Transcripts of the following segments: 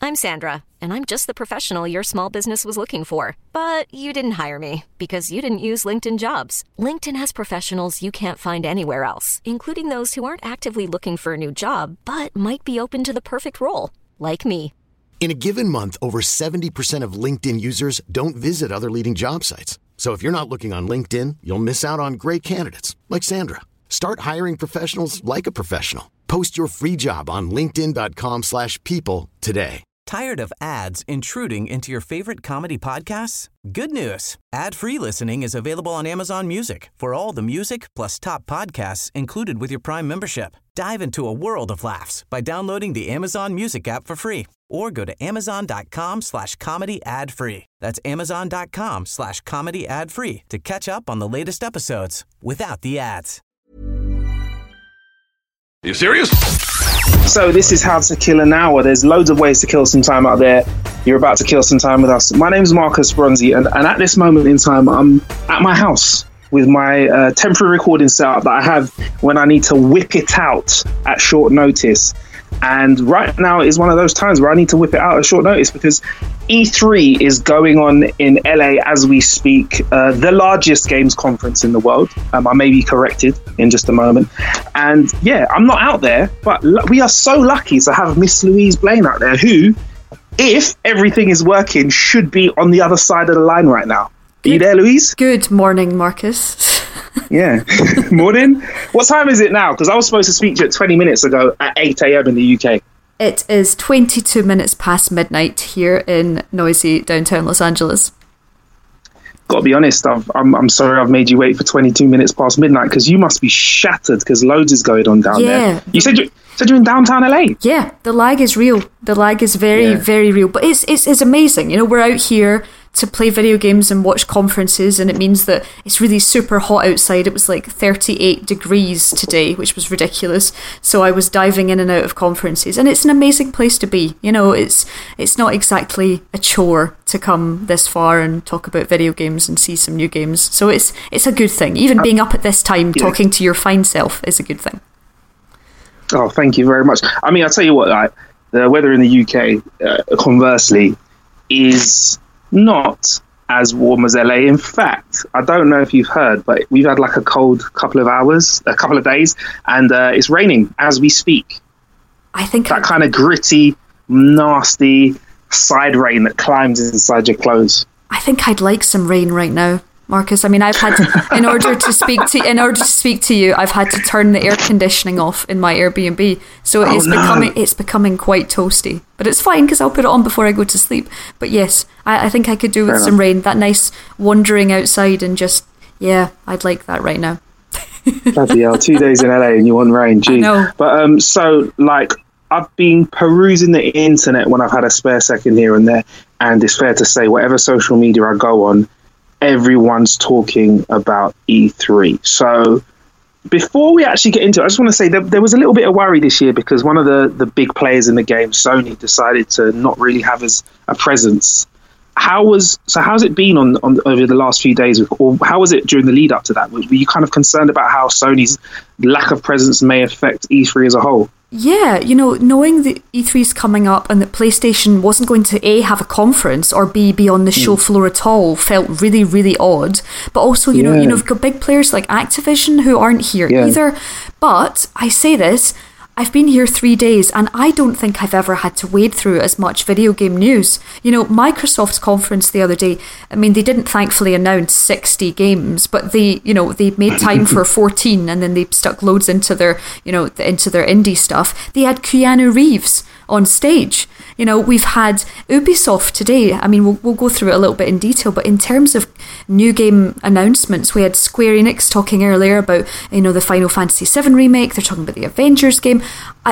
I'm Sandra, and I'm just the professional your small business was looking for. But you didn't hire me because you didn't use LinkedIn Jobs. LinkedIn has professionals you can't find anywhere else, including those who aren't actively looking for a new job, but might be open to the perfect role, like me. In a given month, over 70% of LinkedIn users don't visit other leading job sites. So if you're not looking on LinkedIn, you'll miss out on great candidates like Sandra. Start hiring professionals like a professional. Post your free job on linkedin.com/people today. Tired of ads intruding into your favorite comedy podcasts? Good news. Ad-free listening is available on Amazon Music for all the music plus top podcasts included with your Prime membership. Dive into a world of laughs by downloading the Amazon Music app for free or go to amazon.com/comedy ad-free. That's amazon.com/comedy ad-free to catch up on the latest episodes without the ads. Are you serious? So this is How to Kill an Hour. There's loads of ways to kill some time out there. You're about to kill some time with us. My name's Marcus Bronzy, and at this moment in time, I'm at my house with my temporary recording setup that I have when I need to whip it out at short notice. And right now is one of those times where I need to whip it out at short notice because E3 is going on in LA as we speak, the largest games conference in the world. I may be corrected in just a moment. And yeah, I'm not out there, but we are so lucky to have Miss Louise Blaine out there who, if everything is working, should be on the other side of the line right now. Are you there, Louise? Good morning, Marcus. Yeah. Morning. What time is it now? Because I was supposed to speak to you 20 minutes ago at 8 a.m. in the UK. It is 22 minutes past midnight here in noisy downtown Los Angeles. Got to be honest, I'm sorry I've made you wait for 22 minutes past midnight because you must be shattered because loads is going on down there. You said you're in downtown LA. Yeah, the lag is real. The lag is very, very real. But it's amazing. You know, we're out here to play video games and watch conferences, and it means that it's really super hot outside. It was like 38 degrees today, which was ridiculous. So I was diving in and out of conferences, and it's an amazing place to be. You know, it's not exactly a chore to come this far and talk about video games and see some new games. So it's a good thing. Even being up at this time talking to your fine self is a good thing. Oh, thank you very much. I mean, I'll tell you what, the weather in the UK, conversely, is not as warm as LA. In fact, I don't know if you've heard, but we've had like a cold couple of days, and it's raining as we speak. I think that kind of gritty, nasty side rain that climbs inside your clothes. I think I'd like some rain right now, Marcus. I mean, I've had to, in order to speak to you, I've had to turn the air conditioning off in my Airbnb, so it's becoming quite toasty. But it's fine because I'll put it on before I go to sleep. But yes, I think I could do with some rain. That nice wandering outside and just I'd like that right now. Bloody hell, 2 days in LA and you want rain, geez. I know. But so like I've been perusing the internet when I've had a spare second here and there, and it's fair to say whatever social media I go on, everyone's talking about E3. So before we actually get into it, I just want to say that there was a little bit of worry this year because one of the big players in the game, Sony, decided to not really have a presence. How's it been on over the last few days, or how was it during the lead up to that? Were you kind of concerned about how Sony's lack of presence may affect E3 as a whole? Yeah, you know, knowing that E3's coming up and that PlayStation wasn't going to A, have a conference, or B, be on the show floor at all felt really, really odd. But also, you know, you've got big players like Activision who aren't here either. But I say this, I've been here 3 days and I don't think I've ever had to wade through as much video game news. You know, Microsoft's conference the other day, I mean, they didn't thankfully announce 60 games, but they made time for 14 and then they stuck loads into their indie stuff. They had Keanu Reeves on stage. You know, we've had Ubisoft today. I mean, we'll go through it a little bit in detail, but in terms of new game announcements, we had Square Enix talking earlier about, you know, the Final Fantasy VII remake. They're talking about the Avengers game.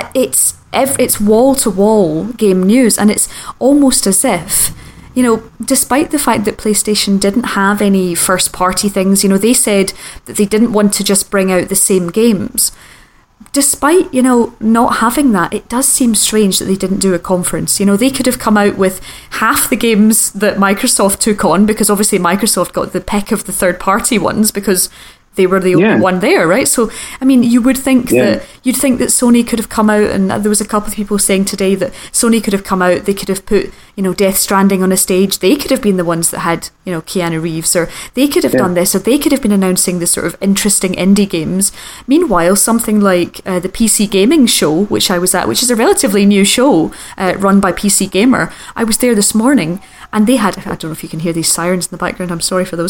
It's wall-to-wall game news, and it's almost as if, you know, despite the fact that PlayStation didn't have any first-party things, you know, they said that they didn't want to just bring out the same games. Despite, you know, not having that, it does seem strange that they didn't do a conference. You know, they could have come out with half the games that Microsoft took on, because obviously Microsoft got the pick of the third-party ones, because they were the only one there, right? So, I mean, you would think that Sony could have come out, and there was a couple of people saying today that Sony could have come out, they could have put, Death Stranding on a stage, they could have been the ones that had, Keanu Reeves, or they could have done this, or they could have been announcing this sort of interesting indie games. Meanwhile, something like the PC Gaming Show, which I was at, which is a relatively new show run by PC Gamer, I was there this morning, and they had, I don't know if you can hear these sirens in the background, I'm sorry for those,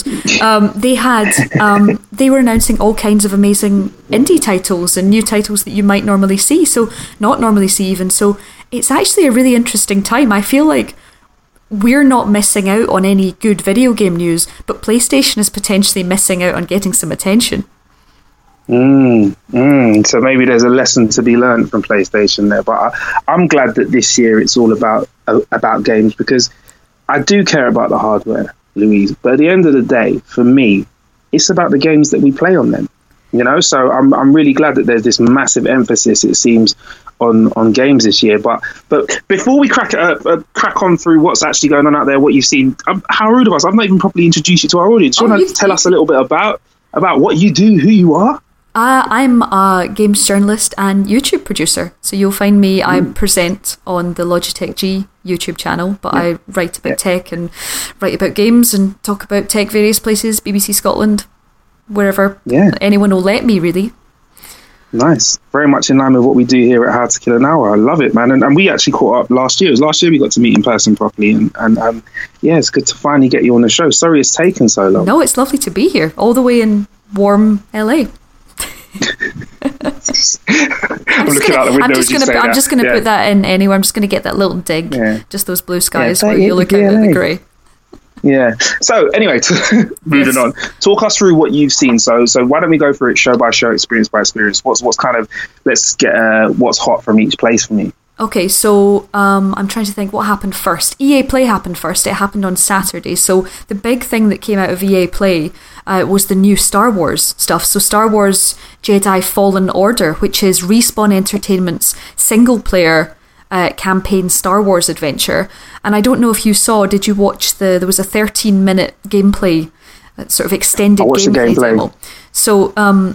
they were announcing all kinds of amazing indie titles and new titles that you might normally see, so not normally see even. So it's actually a really interesting time. I feel like we're not missing out on any good video game news, but PlayStation is potentially missing out on getting some attention. So maybe there's a lesson to be learned from PlayStation there, but I'm glad that this year it's all about games, because I do care about the hardware, Louise, but at the end of the day, for me, it's about the games that we play on them, so I'm really glad that there's this massive emphasis, it seems, on games this year. But before we crack on through what's actually going on out there, what you've seen, how rude of us, I've not even properly introduced you to our audience. Do you want to tell us a little bit about what you do, who you are? I'm a games journalist and YouTube producer. So you'll find me, I present on the Logitech G YouTube channel, but I write about tech and write about games and talk about tech various places, BBC Scotland, wherever anyone will let me, really. Nice. Very much in line with what we do here at How to Kill an Hour. I love it, man. And we actually caught up last year. It was last year we got to meet in person properly. And it's good to finally get you on the show. Sorry it's taken so long. No, it's lovely to be here, all the way in warm LA. I'm just going to put that in anywhere. I'm just going to get that little dig. Just those blue skies where you look out at the grey. Yeah. So anyway, moving on. Talk us through what you've seen. So why don't we go through it show by show, experience by experience? What's kind of, let's get what's hot from each place for me. Okay, so I'm trying to think what happened first. EA Play happened first. It happened on Saturday. So the big thing that came out of EA Play was the new Star Wars stuff. So Star Wars Jedi Fallen Order, which is Respawn Entertainment's single-player campaign Star Wars adventure. And I don't know if you saw, did you watch there was a 13-minute gameplay, sort of extended gameplay demo. So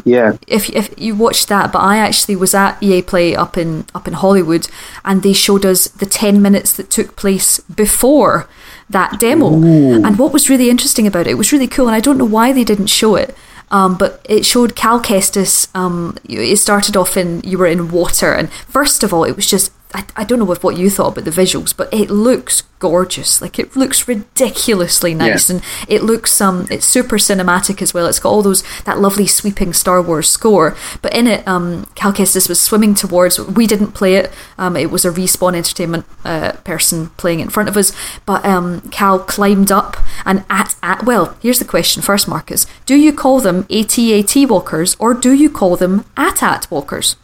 if you watched that, but I actually was at EA Play up in Hollywood, and they showed us the 10 minutes that took place before that demo. Ooh. And what was really interesting about it was really cool, and I don't know why they didn't show it. But it showed Cal Kestis. It started off you were in water, and first of all, it was just, I don't know what you thought about the visuals, but it looks gorgeous. Like, it looks ridiculously nice, and it looks it's super cinematic as well. It's got all that lovely sweeping Star Wars score. But in it, Cal Kestis was swimming towards. We didn't play it. It was a Respawn Entertainment person playing it in front of us. But Cal climbed up, and well, here's the question first, Marcus. Do you call them AT-AT walkers, or do you call them AT-AT walkers?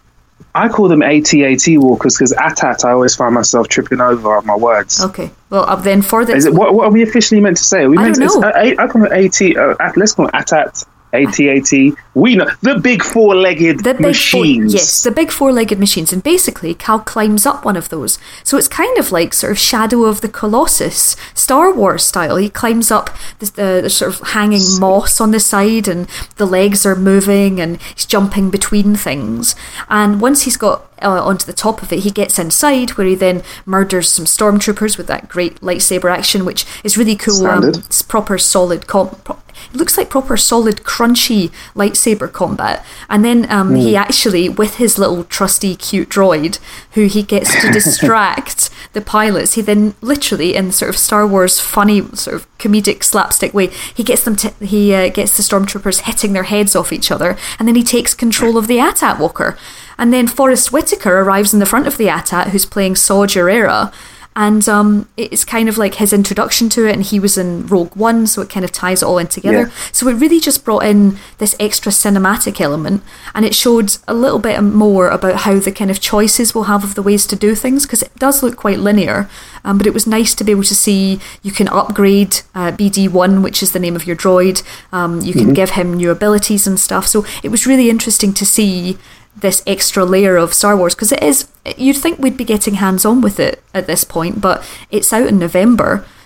I call them AT-AT walkers, because AT-AT, I always find myself tripping over my words. Okay. Well, then for this... What are we officially meant to say? Are we I meant don't know. I call it let's call it AT-AT. AT-AT. We know the big four-legged machines. Yes, the big four-legged machines. And basically, Cal climbs up one of those. So it's kind of like sort of Shadow of the Colossus, Star Wars style. He climbs up the sort of hanging moss on the side, and the legs are moving, and he's jumping between things. And once he's got onto the top of it, he gets inside, where he then murders some stormtroopers with that great lightsaber action, which is really cool. It's proper solid it looks like proper solid crunchy lightsaber combat. And then he actually, with his little trusty cute droid, who he gets to distract the pilots, he then literally, in sort of Star Wars funny sort of comedic slapstick way, he gets the stormtroopers hitting their heads off each other, and then he takes control of the AT-AT walker. And then Forrest Whitaker arrives in the front of the AT-AT, who's playing Saw Gerrera. And it's kind of like his introduction to it, and he was in Rogue One, so it kind of ties it all in together. Yeah. So it really just brought in this extra cinematic element, and it showed a little bit more about how the kind of choices we'll have of the ways to do things, because it does look quite linear, but it was nice to be able to see you can upgrade BD1, which is the name of your droid. You can give him new abilities and stuff. So it was really interesting to see this extra layer of Star Wars, because you'd think we'd be getting hands-on with it at this point, but it's out in November,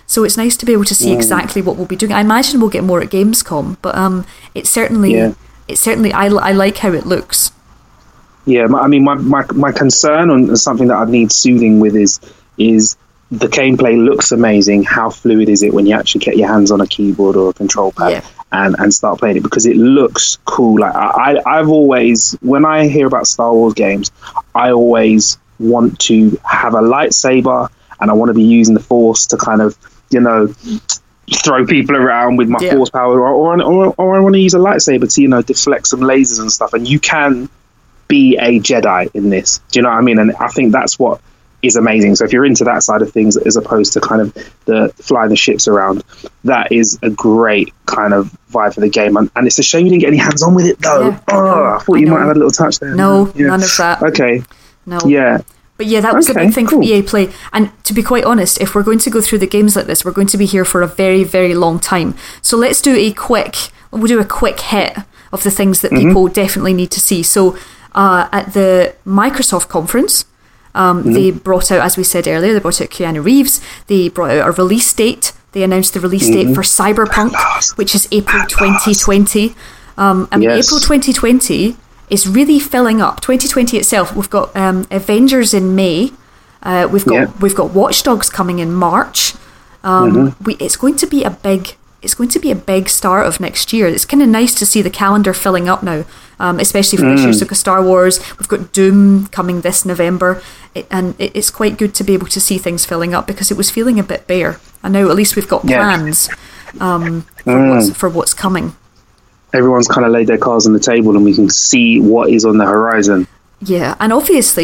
So it's nice to be able to see exactly what we'll be doing. I imagine we'll get more at Gamescom, but it's certainly I like how it looks. Yeah, I mean, my concern and something that I need soothing with is the gameplay looks amazing. How fluid is it when you actually get your hands on a keyboard or a control pad and start playing it? Because it looks cool. Like I've always, when I hear about Star Wars games, I always want to have a lightsaber and I want to be using the Force to kind of, throw people around with my Force power, or I want to use a lightsaber to, deflect some lasers and stuff. And you can be a Jedi in this. Do you know what I mean? And I think that's what is amazing. So if you're into that side of things, as opposed to kind of the flying the ships around, that is a great kind of vibe for the game. And it's a shame you didn't get any hands on with it, though. I thought you might have had a little touch there. No, none of that. Okay. No. Yeah. But yeah, that was a big thing for EA Play. And to be quite honest, if we're going to go through the games like this, we're going to be here for a very, very long time. So let's do a quick hit of the things that people definitely need to see. So at the Microsoft conference, they brought out, as we said earlier, they brought out Keanu Reeves. They brought out a release date. They announced the release date for Cyberpunk, which is April 2020. April 2020 is really filling up. 2020 itself, we've got Avengers in May. We've got Watch Dogs coming in March. It's going to be a big start of next year. It's kind of nice to see the calendar filling up now, especially for this year. So we've got Star Wars, we've got Doom coming this November, and it's quite good to be able to see things filling up because it was feeling a bit bare. And now at least we've got plans for what's coming. Everyone's kind of laid their cards on the table and we can see what is on the horizon. Yeah, and obviously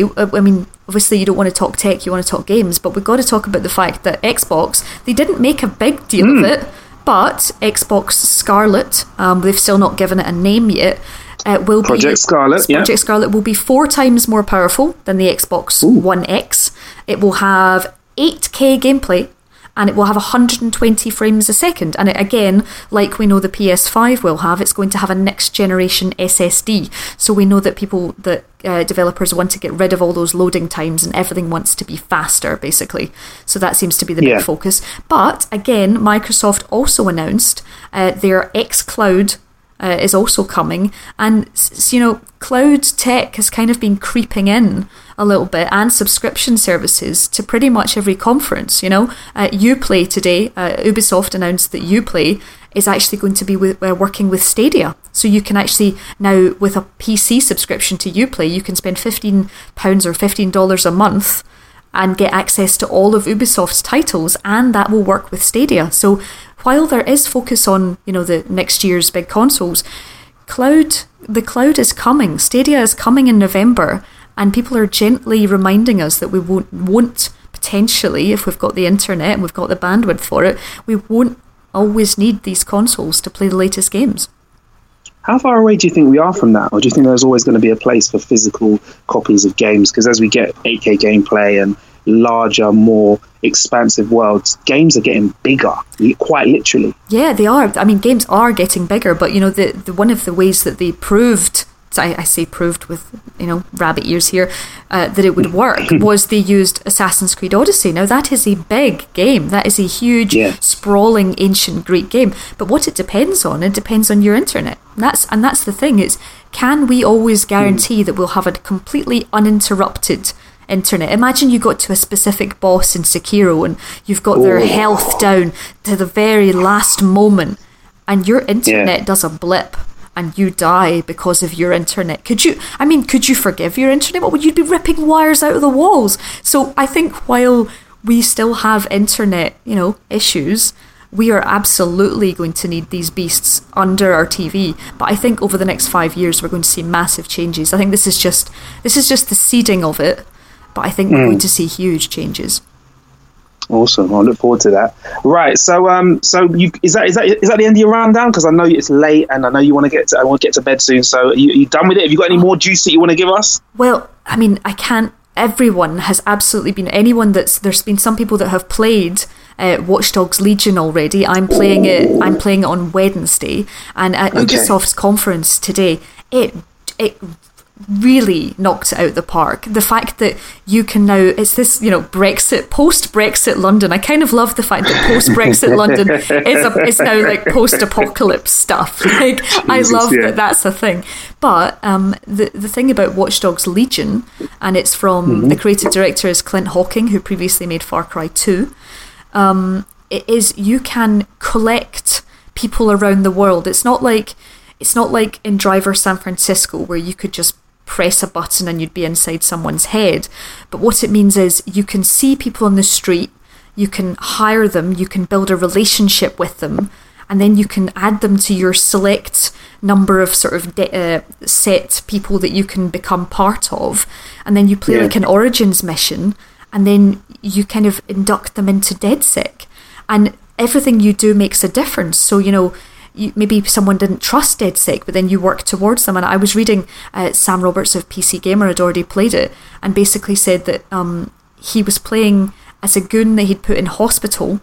you don't want to talk tech, you want to talk games, but we've got to talk about the fact that Xbox, they didn't make a big deal of it, but Xbox Scarlet, they've still not given it a name yet, Project Scarlet will be 4 times more powerful than the Xbox One X. It will have 8K gameplay, and it will have 120 frames a second. And again, like we know the PS5 will have, it's going to have a next generation SSD. So we know that developers want to get rid of all those loading times and everything wants to be faster, basically. So that seems to be the big focus. But again, Microsoft also announced their xCloud is also coming, and cloud tech has kind of been creeping in a little bit, and subscription services to pretty much every conference. Uplay today, Ubisoft announced that Uplay is actually going to be working with Stadia, so you can actually now, with a PC subscription to Uplay, you can spend £15 or $15 a month and get access to all of Ubisoft's titles, and that will work with Stadia. So while there is focus on, the next year's big consoles, the cloud is coming. Stadia is coming in November, and people are gently reminding us that we won't potentially, if we've got the internet and we've got the bandwidth for it, we won't always need these consoles to play the latest games. How far away do you think we are from that? Or do you think there's always going to be a place for physical copies of games? Because as we get 8K gameplay and larger, more expansive worlds, games are getting bigger, quite literally. Yeah, they are. I mean, games are getting bigger, but the one of the ways that they proved, I say proved with rabbit ears here, that it would work was they used Assassin's Creed Odyssey. Now that is a big game. That is a huge, sprawling, ancient Greek game. But what it depends on your internet. And that's the thing, is can we always guarantee that we'll have a completely uninterrupted internet? Imagine you got to a specific boss in Sekiro and you've got their health down to the very last moment, and your internet does a blip and you die because of your internet. Could you forgive your internet? What would you be ripping wires out of the walls? So I think while we still have internet, issues, we are absolutely going to need these beasts under our TV. But I think over the next 5 years we're going to see massive changes. I think this is just the seeding of it, but I think we're going to see huge changes. Awesome. I look forward to that. Right. So, is that the end of your rundown? Because I know it's late, and I know you want to get to bed soon. So, are you done with it? Have you got any more juice that you want to give us? Well, I mean, I can't. Everyone has absolutely been. There's been some people that have played Watch Dogs Legion already. I'm playing it on Wednesday, and at Ubisoft's conference today, it really knocked it out of the park. The fact that you can now, it's this, post-Brexit London. I kind of love the fact that post-Brexit London is now like post-apocalypse stuff. Like, I love that that's a thing. But the thing about Watch Dogs Legion, and it's from the creative director is Clint Hawking, who previously made Far Cry 2, it is you can collect people around the world. It's not like in Driver San Francisco where you could just press a button and you'd be inside someone's head. But what it means is you can see people on the street, you can hire them, you can build a relationship with them, and then you can add them to your select number of sort of set people that you can become part of. And then you play like an Origins mission, and then you kind of induct them into DedSec. And everything you do makes a difference. So, maybe someone didn't trust DedSec, but then you work towards them. And I was reading Sam Roberts of PC Gamer had already played it and basically said that he was playing as a goon that he'd put in hospital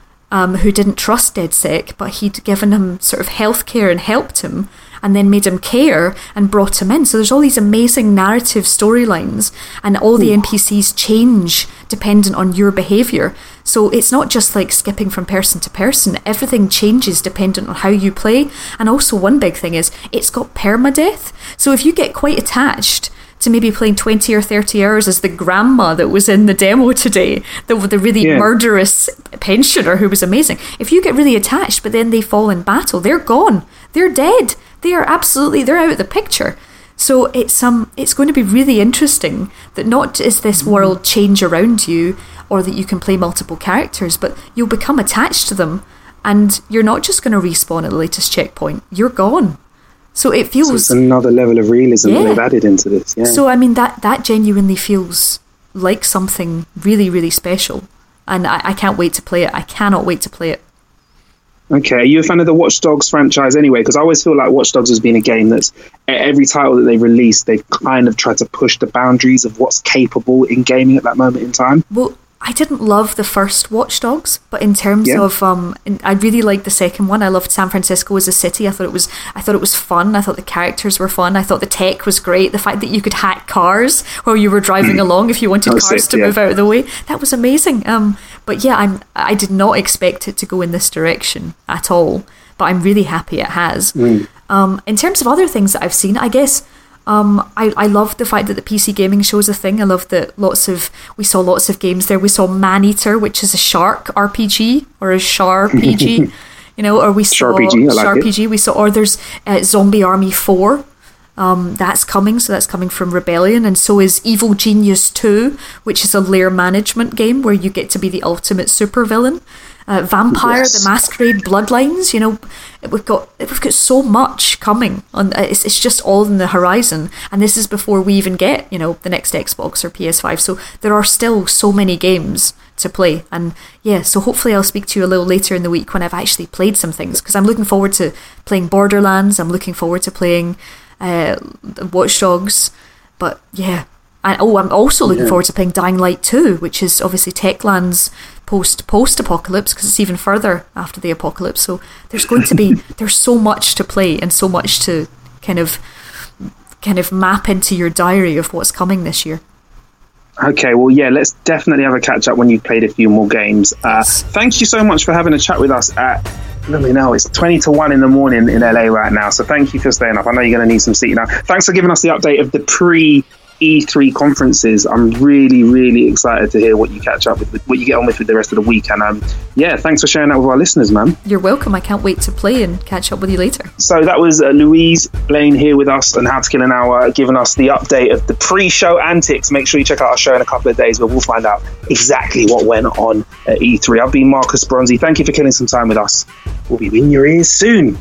who didn't trust DedSec, but he'd given him sort of healthcare and helped him and then made him care and brought him in. So there's all these amazing narrative storylines, and all the NPCs change dependent on your behaviour. So it's not just like skipping from person to person. Everything changes dependent on how you play. And also one big thing is it's got permadeath. So if you get quite attached to maybe playing 20 or 30 hours as the grandma that was in the demo today, the really murderous pensioner who was amazing. If you get really attached, but then they fall in battle, they're gone. They're dead. They're out of the picture. So it's going to be really interesting that not is this world change around you or that you can play multiple characters, but you'll become attached to them and you're not just going to respawn at the latest checkpoint. You're gone. So it feels... So it's another level of realism that they've added into this. Yeah. So, I mean, that genuinely feels like something really, really special. And I can't wait to play it. I cannot wait to play it. Okay, are you a fan of the Watch Dogs franchise anyway? Because I always feel like Watch Dogs has been a game that's, every title that they've released, they've kind of tried to push the boundaries of what's capable in gaming at that moment in time. Well, I didn't love the first Watch Dogs, but in terms of, I really liked the second one. I loved San Francisco as a city. I thought it was fun. I thought the characters were fun. I thought the tech was great. The fact that you could hack cars while you were driving along if you wanted cars to move out of the way, that was amazing. But yeah, I did not expect it to go in this direction at all. But I'm really happy it has. In terms of other things that I've seen, I guess. I love the fact that the PC gaming show is a thing. I love that we saw lots of games there. We saw Maneater, which is a shark RPG or a Char RPG, or we saw Char RPG. We saw, or there's Zombie Army 4. That's coming, so that's coming from Rebellion, and so is Evil Genius 2, which is a lair management game where you get to be the ultimate supervillain. Vampire, the Masquerade Bloodlines, we've got so much coming on. It's just all in the horizon, and this is before we even get the next Xbox or PS5. So there are still so many games to play, and so hopefully I'll speak to you a little later in the week when I've actually played some things, because I'm looking forward to playing Borderlands. I'm looking forward to playing Watch Dogs, but and I'm also looking forward to playing Dying Light 2, which is obviously Techland's post-apocalypse, because it's even further after the apocalypse. So there's so much to play and so much to kind of map into your diary of what's coming this year. Okay, well, let's definitely have a catch up when you've played a few more games. Thank you so much for having a chat with us let me know, it's 20 to 1 in the morning in LA right now, so thank you for staying up. I know you're going to need some sleep now. Thanks for giving us the update of the E3 conferences. I'm really, really excited to hear what you catch up with, what you get on with the rest of the week. And thanks for sharing that with our listeners, man. You're welcome. I can't wait to play and catch up with you later. So that was Louise Blaine here with us on How to Kill an Hour, giving us the update of the pre-show antics. Make sure you check out our show in a couple of days where we'll find out exactly what went on at E3. I've been Marcus Bronzy. Thank you for killing some time with us. We'll be in your ears soon.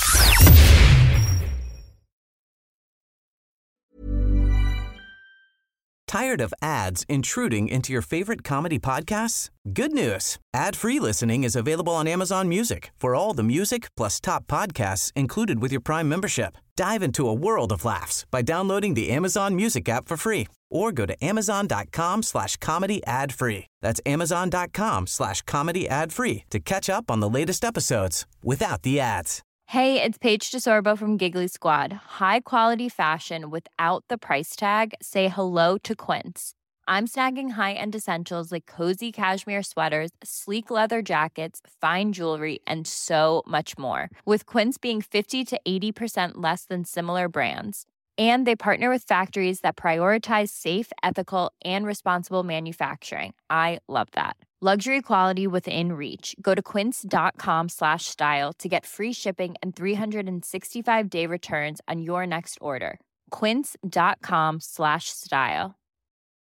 Tired of ads intruding into your favorite comedy podcasts? Good news. Ad-free listening is available on Amazon Music for all the music plus top podcasts included with your Prime membership. Dive into a world of laughs by downloading the Amazon Music app for free or go to amazon.com/comedy ad-free. That's amazon.com/comedy ad-free to catch up on the latest episodes without the ads. Hey, it's Paige DeSorbo from Giggly Squad. High quality fashion without the price tag. Say hello to Quince. I'm snagging high-end essentials like cozy cashmere sweaters, sleek leather jackets, fine jewelry, and so much more. With Quince being 50 to 80% less than similar brands. And they partner with factories that prioritize safe, ethical, and responsible manufacturing. I love that. Luxury quality within reach. Go to quince.com/style to get free shipping and 365-day returns on your next order. Quince.com/style.